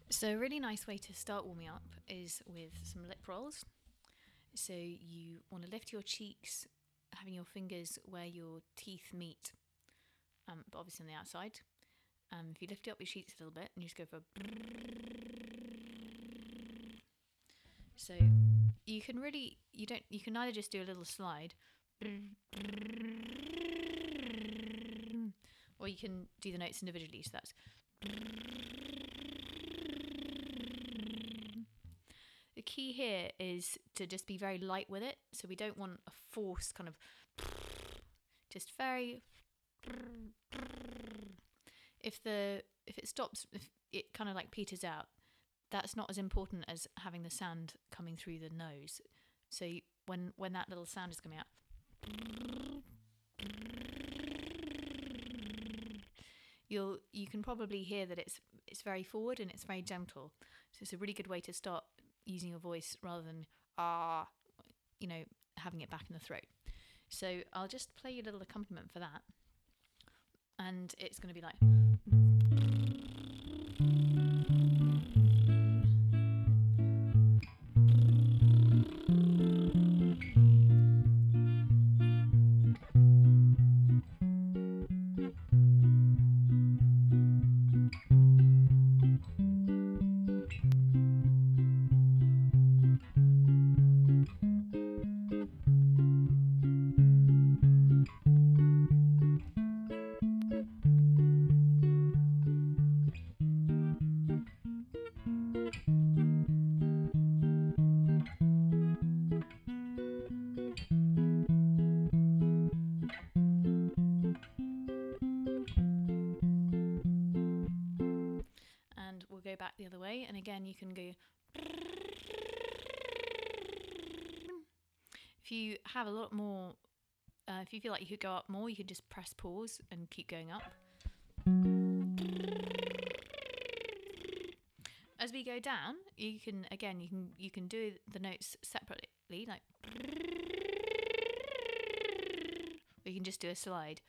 So a really nice way to start warming up is with some lip rolls. So you want to lift your cheeks, having your fingers where your teeth meet, but obviously on the outside. If you lift up your cheeks a little bit and you just go for so you can either just do a little slide or you can do the notes individually. So that's the key here is to just be very light with it. So we don't want a forced kind of just very. If it stops, if it kind of like peters out, that's not as important as having the sound coming through the nose. So when that little sound is coming out, you can probably hear that it's very forward and it's very gentle. So it's a really good way to start using your voice rather than having it back in the throat. So I'll just play you a little accompaniment for that, and it's going to be like. And we'll go back the other way, and again you can go. If you have a lot more, if you feel like you could go up more, you can just press pause and keep going up. As we go down, you can do the notes separately, like, or you can just do a slide.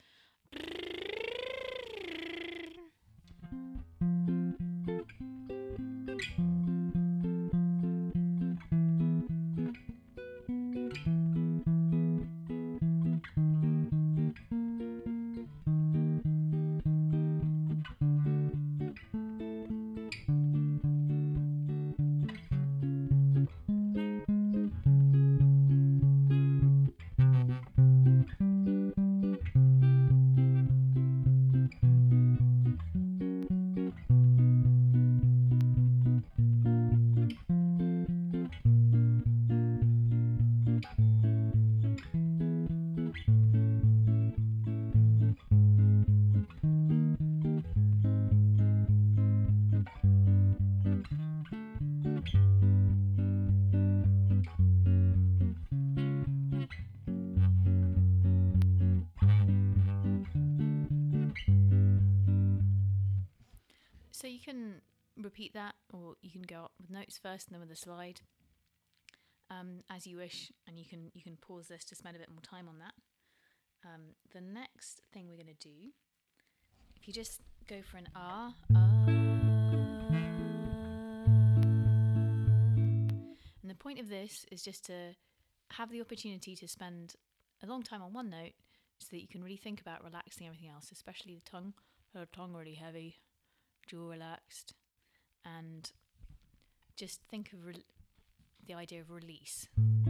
So you can repeat that, or you can go up with notes first and then with a slide, as you wish, and you can pause this to spend a bit more time on that. The next thing we're going to do, if you just go for an ah, and the point of this is just to have the opportunity to spend a long time on one note so that you can really think about relaxing everything else, especially the tongue. The tongue really heavy, jaw relaxed, and just think of the idea of release.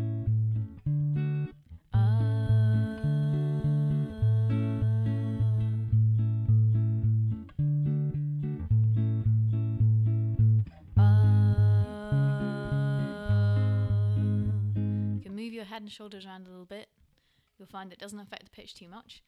You can move your head and shoulders around a little bit. You'll find it doesn't affect the pitch too much.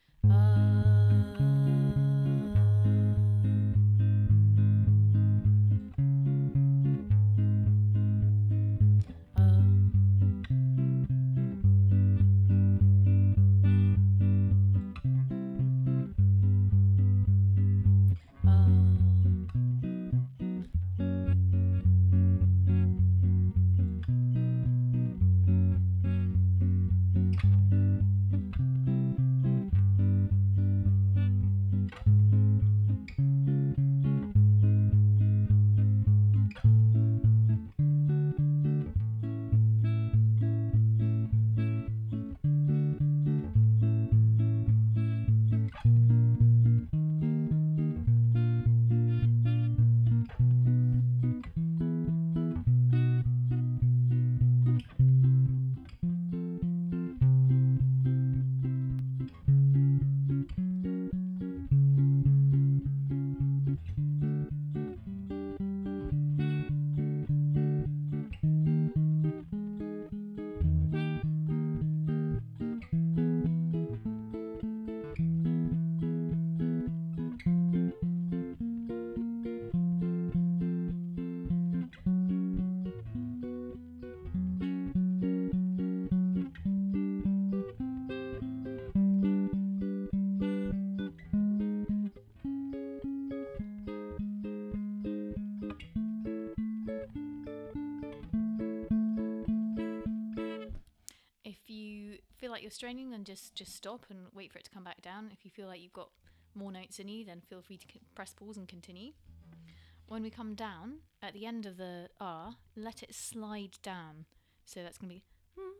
straining, then just stop and wait for it to come back down. If you feel like you've got more notes in you, then feel free to press pause and continue. When we come down, at the end of the R, let it slide down. So that's going to be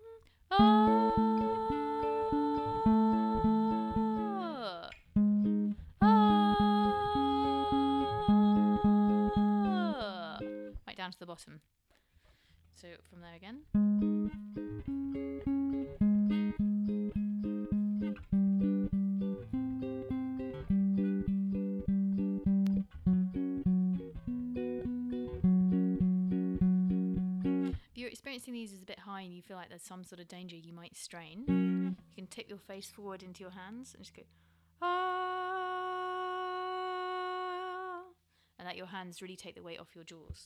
right down to the bottom. So from there again. If you're experiencing these as a bit high and you feel like there's some sort of danger you might strain, you can tip your face forward into your hands and just go and let your hands really take the weight off your jaws.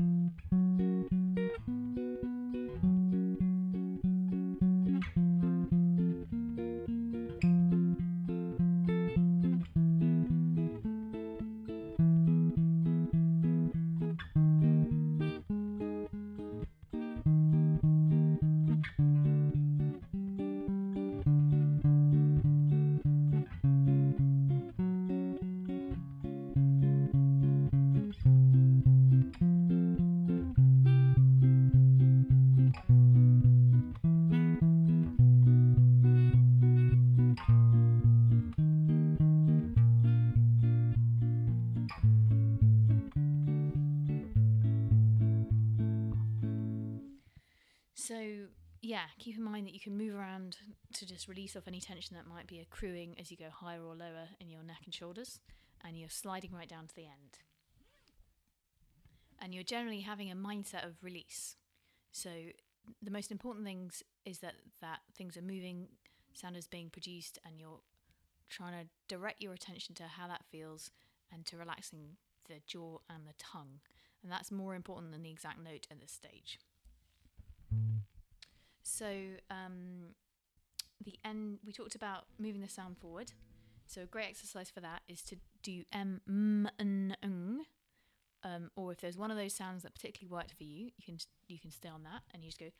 So, yeah, keep in mind that you can move around to just release off any tension that might be accruing as you go higher or lower in your neck and shoulders, and you're sliding right down to the end. And you're generally having a mindset of release. So, the most important things is that things are moving, sound is being produced, and you're trying to direct your attention to how that feels and to relaxing the jaw and the tongue. And that's more important than the exact note at this stage. So the end, we talked about moving the sound forward. So a great exercise for that is to do m, n, ng. Or if there's one of those sounds that particularly worked for you, you can stay on that and you just go.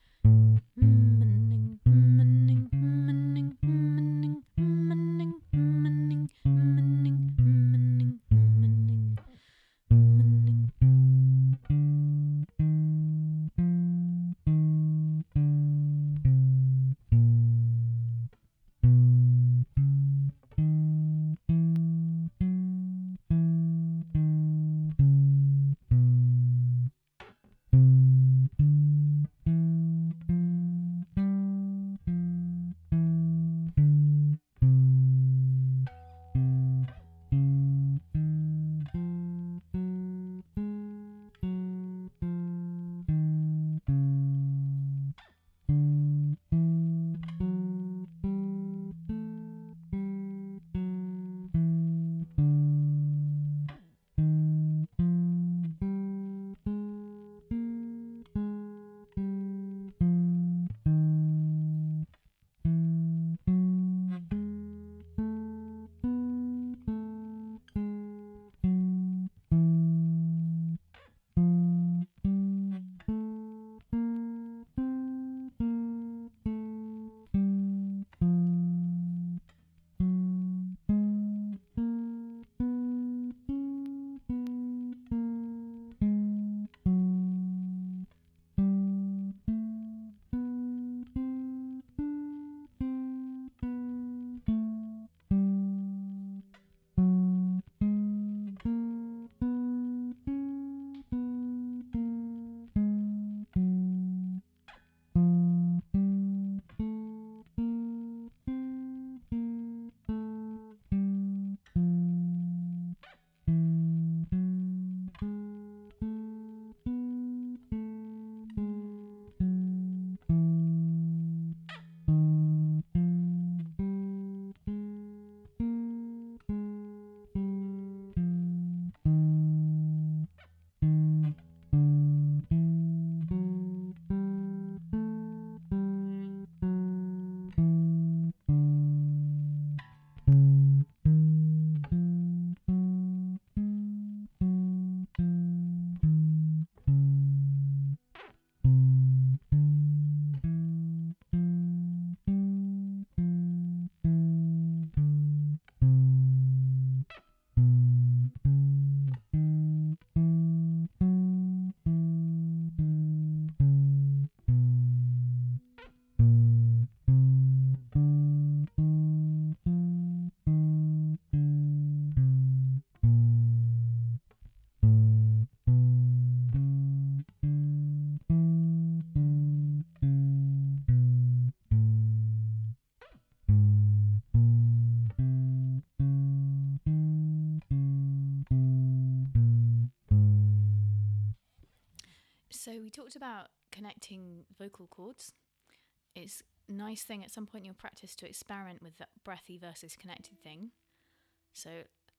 So we talked about connecting vocal cords. It's a nice thing at some point in your practice to experiment with that breathy versus connected thing. So,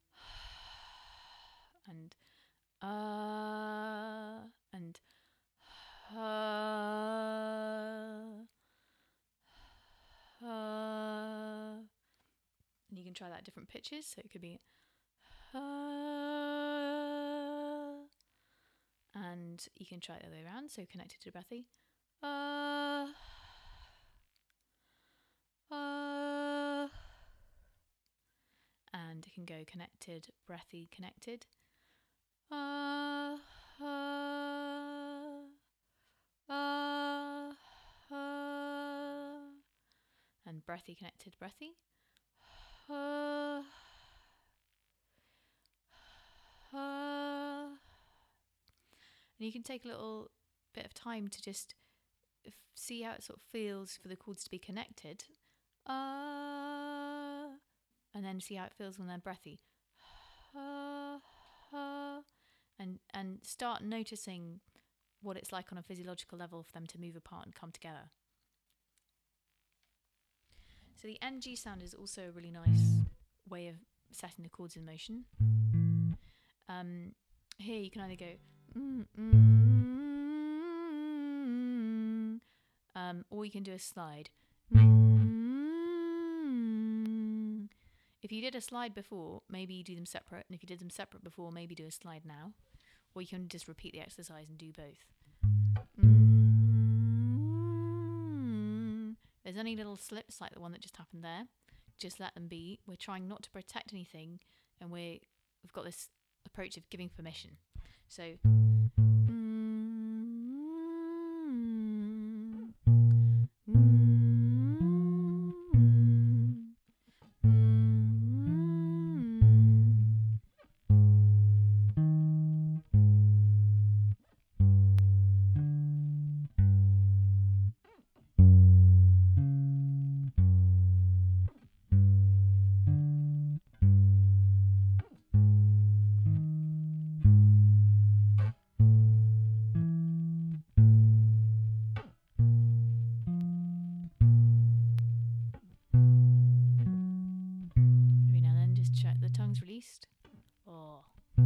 and and and you can try that at different pitches. So it could be and you can try it the other way around, so connected to breathy. And it can go connected, breathy, connected. And breathy, connected, breathy. And you can take a little bit of time to just see how it sort of feels for the chords to be connected. And then see how it feels when they're breathy. And start noticing what it's like on a physiological level for them to move apart and come together. So the NG sound is also a really nice way of setting the chords in motion. Here you can either go or you can do a slide. If you did a slide before, maybe you do them separate, and if you did them separate before, maybe do a slide now, or you can just repeat the exercise and do both. There's any little slips like the one that just happened there, just let them be. We're trying not to protect anything, and we've got this approach of giving permission. So every now and then just check the tongue's released. Oh.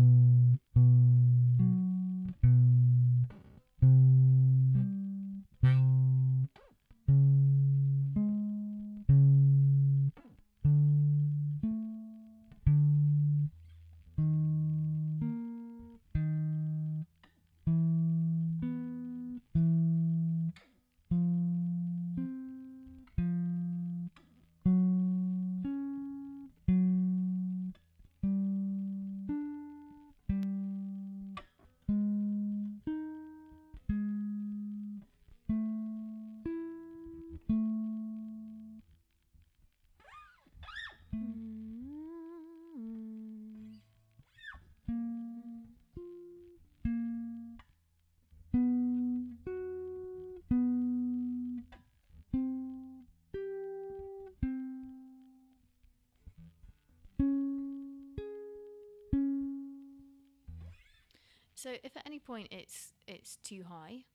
So if at any point it's too high,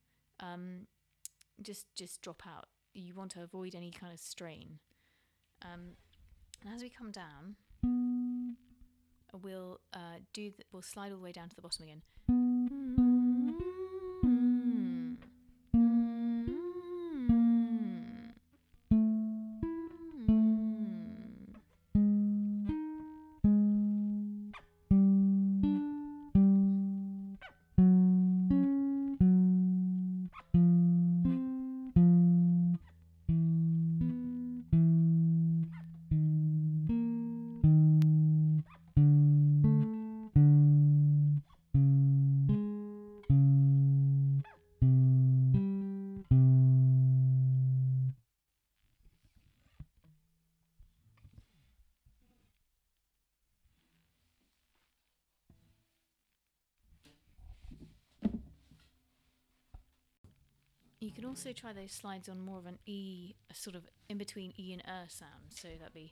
just drop out. You want to avoid any kind of strain. And as we come down, we'll we'll slide all the way down to the bottom again. You can also try those slides on more of an E, a sort of in between E and sound. So that'd be.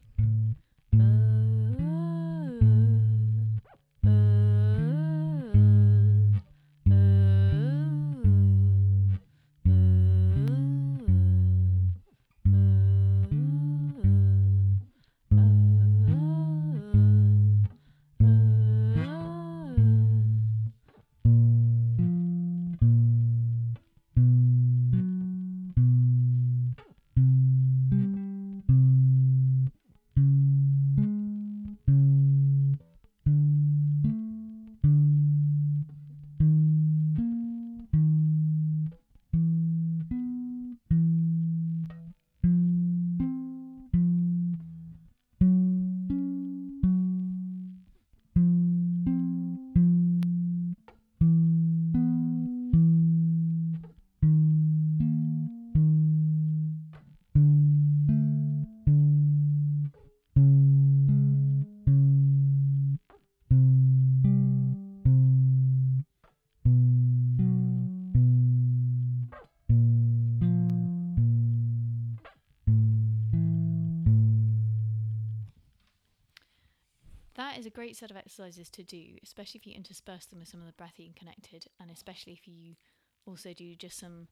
great set of exercises to do, especially if you intersperse them with some of the breathing connected, and especially if you also do just some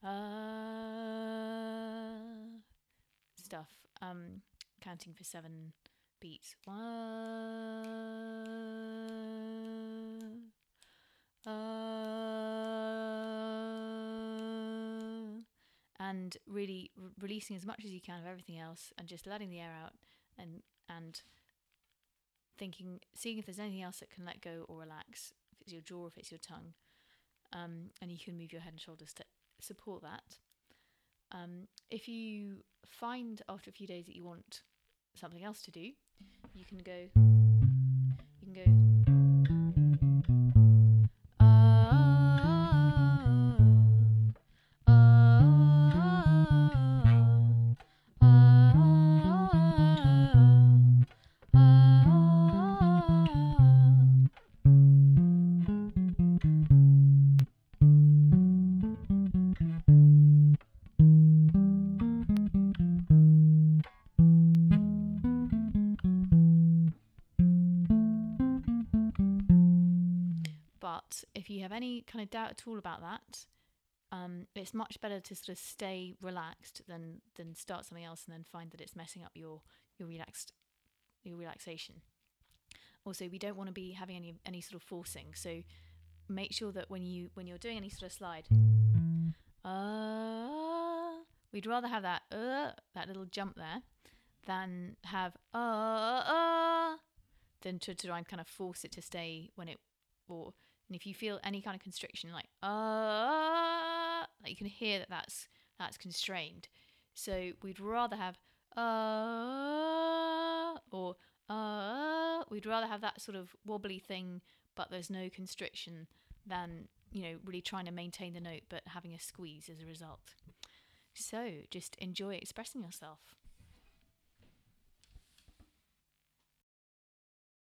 stuff, counting for 7 beats. 1, and really releasing as much as you can of everything else, and just letting the air out, and thinking, seeing if there's anything else that can let go or relax, if it's your jaw, if it's your tongue, and you can move your head and shoulders to support that. If you find after a few days that you want something else to do, you can go But if you have any kind of doubt at all about that, it's much better to sort of stay relaxed than start something else and then find that it's messing up your relaxation. Also, we don't want to be having any sort of forcing, so make sure that when you're doing any sort of slide, we'd rather have that little jump there than have than to try and kind of force it to stay when it, and if you feel any kind of constriction, like you can hear that that's constrained. So we'd rather have or we'd rather have that sort of wobbly thing, but there's no constriction, than really trying to maintain the note but having a squeeze as a result. So just enjoy expressing yourself.